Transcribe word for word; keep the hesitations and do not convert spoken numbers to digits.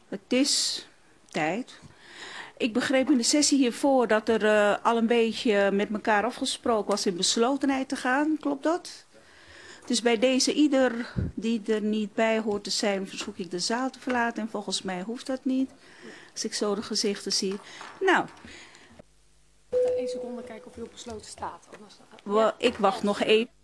Het is tijd. Ik begreep in de sessie hiervoor dat er uh, al een beetje met elkaar afgesproken was in beslotenheid te gaan. Klopt dat? Dus bij deze ieder die er niet bij hoort te zijn, verzoek ik de zaal te verlaten. En volgens mij hoeft dat niet. Als ik zo de gezichten zie. Nou. Eén seconde kijken of u op besloten staat. Anders... Ik wacht nog even.